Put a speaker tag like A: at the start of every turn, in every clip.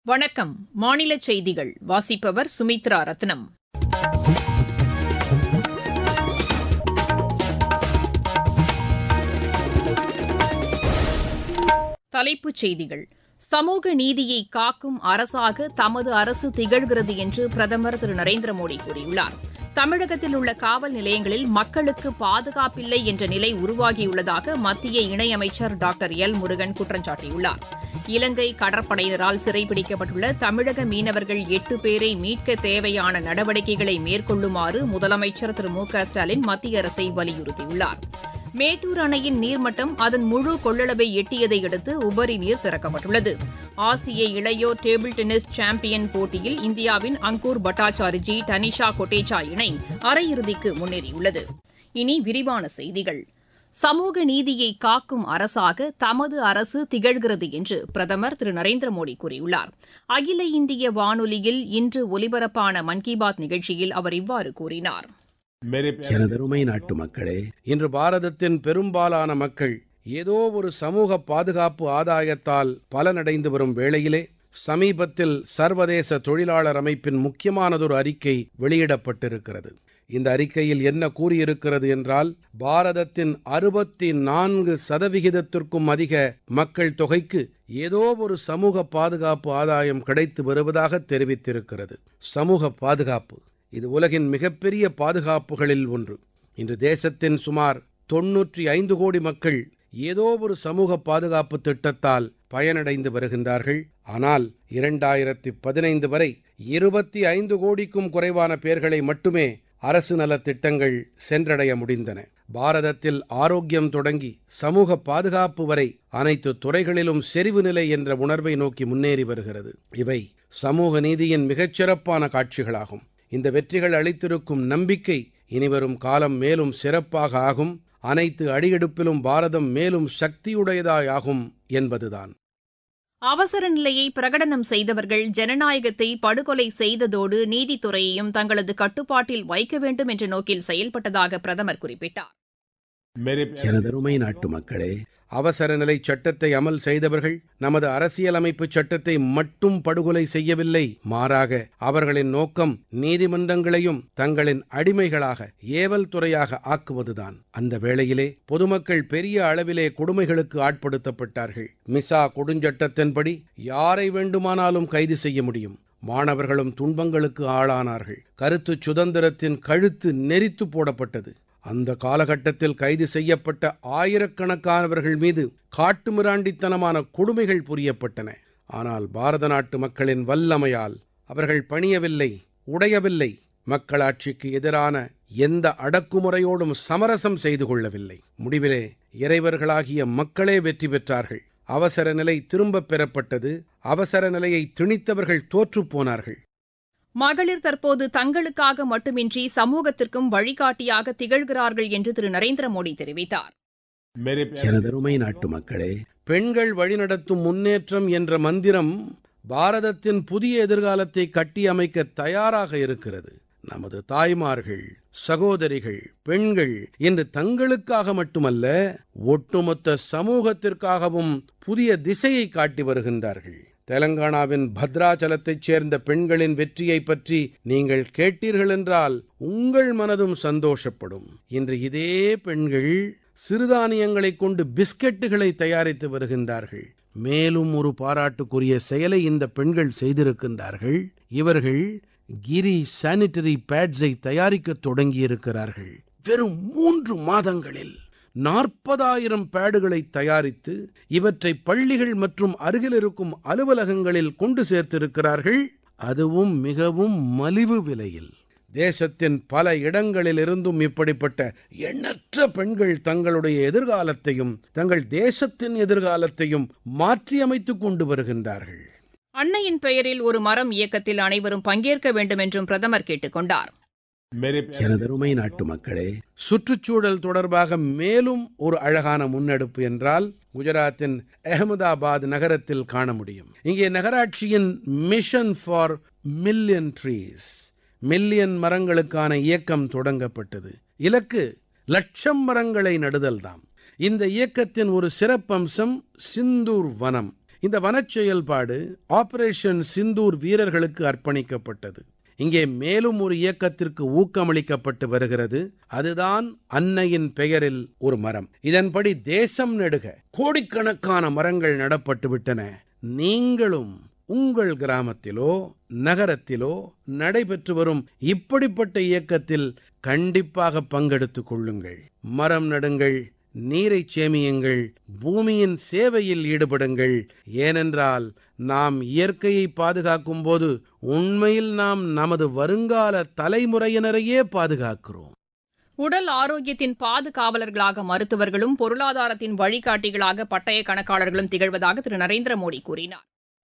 A: வணக்கம். மாநில செய்திகள் வாசிப்பவர் சுமித்ரா ரத்னம். தலைப்புச் செய்திகள். சமூக நீதியை காக்கும் அரசாக தமது அரசு திகழ்கிறது என்று பிரதமர் திரு நரேந்திர மோடி கூறியுள்ளார். தமிழகத்தில் உள்ள காவல் நிலையங்களில் மக்களுக்கு பாதுகாப்பில்லை என்ற நிலை உருவாகியுள்ளதாக மத்திய இணையமைச்சர் டாக்டர் எல் முருகன் குற்றம் சாட்டியுள்ளார். இலங்கை கடற்படையினரால் சிறைப்பிடிக்கப்பட்டுள்ள தமிழக மீனவர்கள் 8 பேரை மீட்க தேவையான நடவடிக்கைகளை மேற்கொள்ளுமாறு முதலமைச்சர் திரு மு க ஸ்டாலின் மத்திய அரசை வலியுறுத்தியுள்ளார். மேட்டூர் அணையின் நீர்மட்டம் அதன் முழு கொள்ளளவை எட்டியதை அடுத்து உபரி நீர் திறக்கப்பட்டுள்ளது. ஆசிய இளையோர் டேபிள் டென்னிஸ் சாம்பியன் போட்டியில் இந்தியாவின் அங்கூர் பட்டாச்சார்ஜி டனிஷா கொட்டேச்சா இணை அரையிறுதிக்கு முன்னேறியுள்ளது. இனி விரிவான செய்திகள். சமூக நீதியை காக்கும் அரசாக தமது அரசு திகழ்கிறது என்று பிரதமர் திரு நரேந்திர மோடி கூறியுள்ளார். அகில இந்திய வானொலியில் இன்று ஒலிபரப்பான மன் கி பாத் நிகழ்ச்சியில் அவர் இவ்வாறு கூறினார்.
B: எனதருமை நாட்டு மக்களே, இன்று பாரதத்தின் பெரும்பாலான மக்கள் ஏதோ ஒரு சமூக பாதுகாப்பு ஆதாயத்தால் பலனடைந்து வரும் வேளையிலே சமீபத்தில் சர்வதேச தொழிலாளர் அமைப்பின் முக்கியமானதொரு அறிக்கை வெளியிடப்பட்டிருக்கிறது. இந்த அறிக்கையில் என்ன கூறியிருக்கிறது என்றால், பாரதத்தின் 64% அதிக மக்கள் தொகைக்கு ஏதோ ஒரு சமூக பாதுகாப்பு ஆதாயம் கிடைத்து வருவதாக தெரிவித்திருக்கிறது. சமூக பாதுகாப்பு இது உலகின் மிகப்பெரிய பாதுகாப்புகளில் ஒன்று. இன்று தேசத்தின் சுமார் 95 கோடி மக்கள் ஏதோ ஒரு சமூக பாதுகாப்பு திட்டத்தால் பயனடைந்து வருகின்றார்கள். ஆனால் 2015 வரை 25 கோடிக்கும் குறைவான பேர்களை மட்டுமே அரசு நலத் திட்டங்கள் சென்றடைய முடிந்தன. பாரதத்தில் ஆரோக்கியம் தொடங்கி சமூக பாதுகாப்பு வரை அனைத்து துறைகளிலும் செறிவு நிலை என்ற உணர்வை நோக்கி முன்னேறி வருகிறது. இவை சமூக நீதியின் மிகச்சிறப்பான காட்சிகளாகும். இந்த வெற்றிகள் அளித்திருக்கும் நம்பிக்கை இனிவரும் காலம் மேலும் சிறப்பாக ஆகும். அனைத்து அடியெடுப்பிலும் பாரதம் மேலும் சக்தியுடையதாயாகும் என்பதுதான்.
A: அவசர நிலையை பிரகடனம் செய்தவர்கள் ஜனநாயகத்தை படுகொலை செய்ததோடு நீதித்துறையையும் தங்களது கட்டுப்பாட்டில் வைக்க வேண்டும் என்ற நோக்கில் செயல்பட்டதாக பிரதமர் குறிப்பிட்டார்.
B: எனதருமை நாட்டு மக்களே, அவசர நிலை சட்டத்தை அமல் செய்தவர்கள் நமது அரசியலமைப்பு சட்டத்தை மட்டும் படுகொலை செய்யவில்லை. மாறாக அவர்களின் நோக்கம் நீதிமன்றங்களையும் தங்களின் அடிமைகளாக ஏவல் துறையாக ஆக்குவதுதான். அந்த வேளையிலே பொதுமக்கள் பெரிய அளவிலே கொடுமைகளுக்கு ஆட்படுத்தப்பட்டார்கள். மிசா கொடுஞ்சட்டத்தின்படி யாரை வேண்டுமானாலும் கைது செய்ய முடியும். மாணவர்களும் துன்பங்களுக்கு ஆளானார்கள். கருத்து சுதந்திரத்தின் கழுத்து நெரித்து போடப்பட்டது. அந்த காலகட்டத்தில் கைது செய்யப்பட்ட ஆயிரக்கணக்கானவர்கள் மீது காட்டுமிராண்டித்தனமான கொடுமைகள் புரியப்பட்டன. ஆனால் பாரத நாட்டு மக்களின் வல்லமையால் அவர்கள் பணியவில்லை, உடையவில்லை. மக்களாட்சிக்கு எதிரான எந்த அடக்குமுறையோடும் சமரசம் செய்து கொள்ளவில்லை. முடிவிலே இறைவர்களாகிய மக்களே வெற்றி பெற்றார்கள். அவசர நிலை திரும்பப் பெறப்பட்டது. அவசர நிலையை திணித்தவர்கள் தோற்றுப்போனார்கள்.
A: மகளிர் தற்போது தங்களுக்காக மட்டுமின்றி சமூகத்திற்கும் வழிகாட்டியாக திகழ்கிறார்கள் என்று திரு நரேந்திர மோடி தெரிவித்தார்.
B: எனதருமை நாட்டு மக்களே, பெண்கள் வழிநடத்தும் முன்னேற்றம் என்ற மந்திரம் பாரதத்தின் புதிய எதிர்காலத்தை கட்டியமைக்க தயாராக இருக்கிறது. நமது தாய்மார்கள், சகோதரிகள், பெண்கள் இன்று தங்களுக்காக மட்டுமல்ல, ஒட்டுமொத்த சமூகத்திற்காகவும் புதிய திசையை காட்டி வருகின்றார்கள். தெலங்கானாவின் பத்ராச்சலத்தைச் சேர்ந்த பெண்களின் வெற்றியை பற்றி நீங்கள் கேட்டீர்கள் என்றால் உங்கள் மனதும் சந்தோஷப்படும். இன்று இதே பெண்கள் சிறுதானியங்களைக் கொண்டு பிஸ்கெட்டுகளை தயாரித்து வருகின்றார்கள். மேலும் ஒரு பாராட்டுக்குரிய செயலை இந்த பெண்கள் செய்திருக்கின்றார்கள். இவர்கள் கிரி சானிட்டரி பேட்ஸை தயாரிக்கத் தொடங்கியிருக்கிறார்கள். வெறும் 3 மாதங்களில் 40,000 பேடுகளை தயாரித்து இவற்றை பள்ளிகள் மற்றும் அருகில் இருக்கும் அலுவலகங்களில் கொண்டு சேர்த்திருக்கிறார்கள். அதுவும் மிகவும் மலிவு விலையில். தேசத்தின் பல இடங்களிலிருந்தும் இப்படிப்பட்ட எண்ணற்ற பெண்கள் தங்களுடைய எதிர்காலத்தையும் தங்கள் தேசத்தின் எதிர்காலத்தையும் மாற்றியமைத்துக் கொண்டு வருகின்றார்கள்.
A: அன்னையின் பெயரில் ஒரு மரம் இயக்கத்தில் அனைவரும் பங்கேற்க வேண்டும் என்றும் பிரதமர் கேட்டுக் கொண்டார்.
B: எனதருமை நாட்டு மக்களே, சுற்றுச்சூழல் தொடர்பாக மேலும் ஒரு அழகான முன்னெடுப்பு என்றால் குஜராத்தின் அகமதாபாத் நகரத்தில் காண முடியும். இங்கே நகராட்சியின் mission for million trees, million மரங்களுக்கான இயக்கம் தொடங்கப்பட்டது. இலக்கு 1,00,000 மரங்களை நடுதல்தாம். இந்த இயக்கத்தின் ஒரு சிறப்பம்சம் சிந்தூர் வனம். இந்த வனச் செயல்பாடு ஆபரேஷன் சிந்தூர் வீரர்களுக்கு அர்ப்பணிக்கப்பட்டது. இங்கே மேலும் ஒரு இயக்கத்திற்கு ஊக்கமளிக்கப்பட்டு வருகிறது. அதுதான் அன்னையின் பெயரில் ஒரு மரம். இதன்படி தேசம் நெடுக கோடிக்கணக்கான மரங்கள் நடப்பட்டு விட்டன. நீங்களும் உங்கள் கிராமத்திலோ நகரத்திலோ நடைபெற்று வரும் இப்படிப்பட்ட இயக்கத்தில் கண்டிப்பாக பங்கெடுத்துக் கொள்ளுங்கள். மரம் நடுங்கள், நீரைச் சேமியுங்கள், பூமியின் சேவையில் ஈடுபடுங்கள். ஏனென்றால் நாம் இயற்கையை பாதுகாக்கும் போது உண்மையில் நாம் நமது வருங்கால தலைமுறையினரையே பாதுகாக்கிறோம்.
A: உடல் ஆரோக்கியத்தின் பாதுகாவலர்களாக மருத்துவர்களும் பொருளாதாரத்தின் வழிகாட்டிகளாக பட்டய கணக்காளர்களும் திகழ்வதாக திரு நரேந்திர மோடி கூறினார்.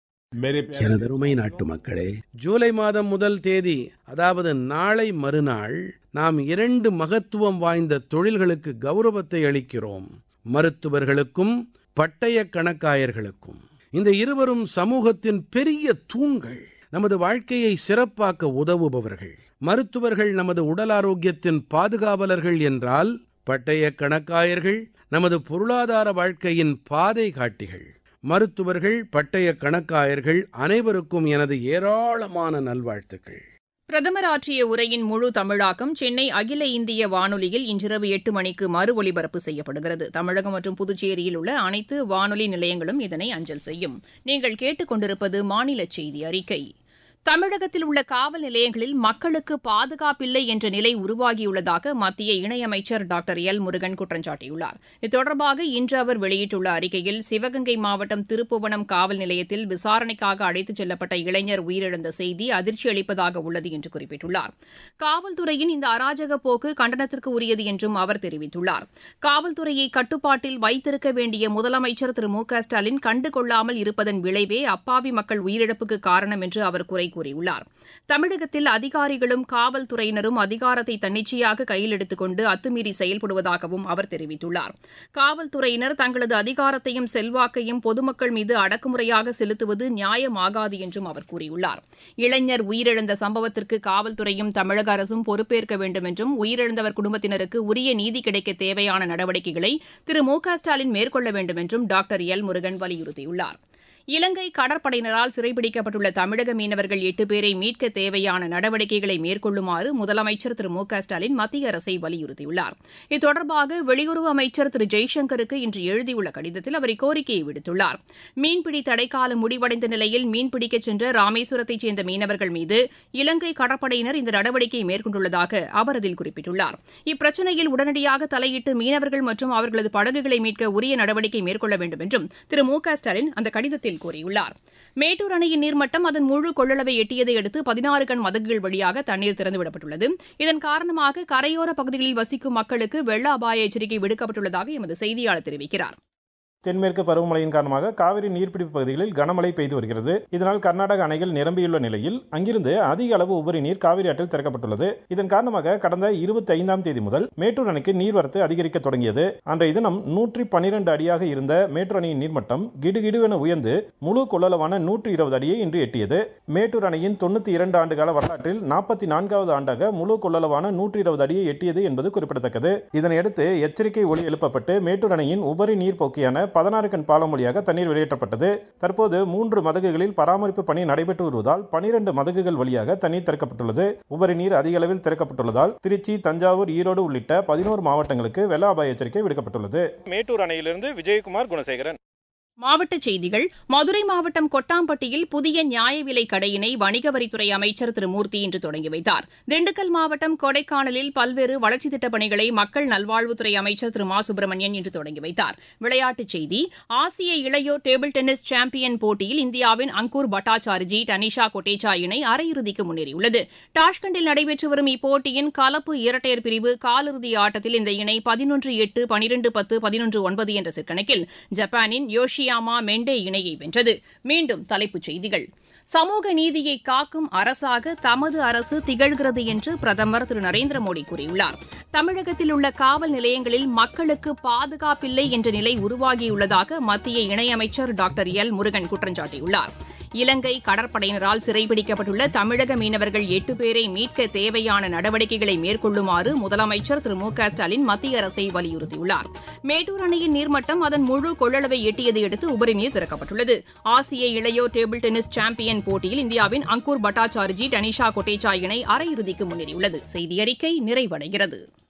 B: எனதருமை நாட்டு மக்களே, ஜூலை மாதம் 1 தேதி, அதாவது நாளை மறுநாள், நாம் 2 மகத்துவம் வாய்ந்த தொழில்களுக்கு கௌரவத்தை அளிக்கிறோம். மருத்துவர்களுக்கும் பட்டய கணக்காயர்களுக்கும். இந்த இருவரும் சமூகத்தின் பெரிய தூண்கள், நமது வாழ்க்கையை சிறப்பாக்க உதவுபவர்கள். மருத்துவர்கள் நமது உடல் ஆரோக்கியத்தின் பாதுகாவலர்கள் என்றால், பட்டய கணக்காயர்கள் நமது பொருளாதார வாழ்க்கையின் பாதை காட்டிகள். மருத்துவர்கள், பட்டய கணக்காயர்கள் அனைவருக்கும் எனது ஏராளமான நல்வாழ்த்துக்கள்.
A: பிரதமர் ஆற்றிய உரையின் முழு தமிழாக்கம் சென்னை அகில இந்திய வானொலியில் இன்றிரவு 8 மணிக்கு மறு ஒலிபரப்பு செய்யப்படுகிறது. தமிழகம் மற்றும் புதுச்சேரியில் உள்ள அனைத்து வானொலி நிலையங்களும் இதனை அஞ்சல் செய்யும். நீங்கள் கேட்டுக் கொண்டிருப்பது மாநில செய்தி அறிக்கை. தமிழகத்தில் உள்ள காவல் நிலையங்களில் மக்களுக்கு பாதுகாப்பில்லை என்ற நிலை உருவாகியுள்ளதாக மத்திய இணையமைச்சர் டாக்டர் எல் முருகன் குற்றம் சாட்டியுள்ளார். இது தொடர்பாக இன்று அவர் வெளியிட்டுள்ள அறிக்கையில், சிவகங்கை மாவட்டம் திருப்புவனம் காவல் நிலையத்தில் விசாரணைக்காக அழைத்துச் செல்லப்பட்ட இளைஞர் உயிரிழந்த செய்தி அதிர்ச்சி அளிப்பதாக உள்ளது என்று குறிப்பிட்டுள்ளார். காவல்துறையின் இந்த அராஜக போக்கு கண்டனத்திற்கு உரியது என்றும் அவர் தெரிவித்துள்ளார். காவல்துறையை கட்டுப்பாட்டில் வைத்திருக்க வேண்டிய முதலமைச்சர் திரு மு க ஸ்டாலின் கண்டுகொள்ளாமல் இருப்பதன் விளைவே அப்பாவி மக்கள் உயிரிழப்புக்கு காரணம் என்று அவர் குறை கூறியுள்ளார். தமிழகத்தில் அதிகாரிகளும் காவல்துறையினரும் அதிகாரத்தை தன்னிச்சையாக கையில் எடுத்துக் கொண்டு அத்துமீறி செயல்படுவதாகவும் அவர் தெரிவித்துள்ளார். காவல்துறையினர் தங்களது அதிகாரத்தையும் செல்வாக்கையும் பொதுமக்கள் மீது அடக்குமுறையாக செலுத்துவது நியாயமாகாது என்றும் அவர் கூறியுள்ளார். இளைஞர் உயிரிழந்த சம்பவத்திற்கு காவல்துறையும் தமிழக அரசும் பொறுப்பேற்க வேண்டும் என்றும், உயிரிழந்தவர் குடும்பத்தினருக்கு உரிய நீதி கிடைக்க தேவையான நடவடிக்கைகளை திரு மு க ஸ்டாலின் மேற்கொள்ள வேண்டும் என்றும் டாக்டர் எல் முருகன் வலியுறுத்தியுள்ளார். இலங்கை கடற்படையினரால் சிறைபிடிக்கப்பட்டுள்ள தமிழக மீனவர்கள் 8 பேரை மீட்க தேவையான நடவடிக்கைகளை மேற்கொள்ளுமாறு முதலமைச்சர் திரு மு க ஸ்டாலின் மத்திய அரசை வலியுறுத்தியுள்ளார். இது தொடர்பாக வெளியுறவு அமைச்சர் திரு ஜெய்சங்கருக்கு இன்று எழுதியுள்ள கடிதத்தில் அவர் இக்கோரிக்கையை விடுத்துள்ளார். மீன்பிடி தடைக்காலம் முடிவடைந்த நிலையில் மீன்பிடிக்கச் சென்ற ராமேஸ்வரத்தைச் சேர்ந்த மீனவர்கள் மீது இலங்கை கடற்படையினர் இந்த நடவடிக்கையை மேற்கொண்டுள்ளதாக அவர் அதில் குறிப்பிட்டுள்ளார். இப்பிரச்சினையில் உடனடியாக தலையிட்டு மீனவர்கள் மற்றும் அவர்களது படகுகளை மீட்க உரிய நடவடிக்கை மேற்கொள்ள வேண்டும் என்றும் திரு மு க ஸ்டாலின் அந்த கடிதத்தில் கூறியுள்ளார். மேட்டூர் அணையின் நீர்மட்டம் அதன் முழு கொள்ளளவை எட்டியதை அடுத்து 16 கண் மதகுகள் வழியாக தண்ணீர் திறந்துவிடப்பட்டுள்ளது. இதன் காரணமாக கரையோர பகுதிகளில் வசிக்கும் மக்களுக்கு வெள்ள அபாய எச்சரிக்கை விடுக்கப்பட்டுள்ளதாக எமது செய்தியாளர் தெரிவிக்கிறார்.
C: தென்மேற்கு பருவமழையின் காரணமாக காவிரி நீர்பிடிப்பு பகுதிகளில் கனமழை பெய்து வருகிறது. இதனால் கர்நாடக அணைகள் நிரம்பியுள்ள நிலையில் அங்கிருந்து அதிக அளவு உபரி நீர் காவிரி ஆற்றில் திறக்கப்பட்டுள்ளது. இதன் காரணமாக கடந்த 25ஆம் தேதி முதல் மேட்டூர் அணைக்கு நீர்வரத்து அதிகரிக்க தொடங்கியது. அன்றைய தினம் 112 அடியாக இருந்த மேட்டூர் அணையின் நீர்மட்டம் கிடுகிடுவென உயர்ந்து முழு கொள்ளளவான 120 அடியை இன்று எட்டியது. மேட்டூர் அணையின் 92 ஆண்டுகால வரலாற்றில் 44வது ஆண்டாக முழு கொள்ளளவான 120 அடியை எட்டியது என்பது குறிப்பிடத்தக்கது. இதனையடுத்து எச்சரிக்கை ஒலி எழுப்பப்பட்டு மேட்டூர் அணையின் உபரி நீர் போக்கியான 16 கண் பாலம் வழியாக தண்ணீர் வெளியேற்றப்பட்டது. தற்போது 3 மதகுகளில் பராமரிப்பு பணி நடைபெற்று வருவதால் 12 மதகுகள் வழியாக தண்ணீர் திறக்கப்பட்டுள்ளது. உபரி நீர் அதிக அளவில் திறக்கப்பட்டுள்ளதால் திருச்சி, தஞ்சாவூர், ஈரோடு உள்ளிட்ட 11 மாவட்டங்களுக்கு வெள்ள அபாய எச்சரிக்கை விடுக்கப்பட்டுள்ளது. மேட்டூர் அணையிலிருந்து விஜயகுமார், குணசேகரன்.
A: மாவட்டச் செய்திகள். மதுரை மாவட்டம் கொட்டாம்பட்டியில் புதிய நியாய விலை கடையினை வணிக வரித்துறை அமைச்சர் திரு மூர்த்தி இன்று தொடங்கி வைத்தார். திண்டுக்கல் மாவட்டம் கொடைக்கானலில் பல்வேறு வளர்ச்சித் திட்டப் பணிகளை மக்கள் நல்வாழ்வுத்துறை அமைச்சர் திரு மா சுப்பிரமணியன் இன்று தொடங்கி வைத்தார். விளையாட்டுச் செய்தி. ஆசிய இளையோர் டேபிள் டென்னிஸ் சாம்பியன் போட்டியில் இந்தியாவின் அங்கூர் பட்டாச்சார்ஜி, டனிஷா கொட்டேச்சா இணை அரையிறுதிக்கு முன்னேறியுள்ளது. டாஷ்கண்டில் நடைபெற்று வரும் இப்போட்டியின் கலப்பு இரட்டையர் பிரிவு காலிறுதி ஆட்டத்தில் இந்த இணை 11-8, 12-10, 11-9 என்ற செட் கணக்கில் ஜப்பானின் யோஷி மெண்டே இணையை வென்றது. மீண்டும் தலைப்புச் செய்திகள். சமூக நீதியை காக்கும் அரசாக தமது அரசு திகழ்கிறது என்று பிரதமர் திரு நரேந்திர மோடி கூறியுள்ளார். தமிழகத்தில் உள்ள காவல் நிலையங்களில் மக்களுக்கு பாதுகாப்பில்லை என்ற நிலை உருவாகியுள்ளதாக மத்திய இணையமைச்சர் டாக்டர் எல் முருகன் குற்றம் சாட்டியுள்ளார். இலங்கை கடற்படையினரால் சிறைபிடிக்கப்பட்டுள்ள தமிழக மீனவர்கள் 8 பேரை மீட்க தேவையான நடவடிக்கைகளை மேற்கொள்ளுமாறு முதலமைச்சர் திரு மு க ஸ்டாலின் மத்திய அரசை வலியுறுத்தியுள்ளார். மேட்டூர் அணையின் நீர்மட்டம் அதன் முழு கொள்ளளவை எட்டியதை அடுத்து உபரி நீர் திறக்கப்பட்டுள்ளது. ஆசிய இளையோர் டேபிள் டென்னிஸ் சாம்பியன் போட்டியில் இந்தியாவின் அங்கூர் பட்டாச்சார்ஜி டனிஷா கொட்டேச்சா இணை அரையிறுதிக்கு முன்னேறியுள்ளது. செய்தி அறிக்கை நிறைவடைகிறது.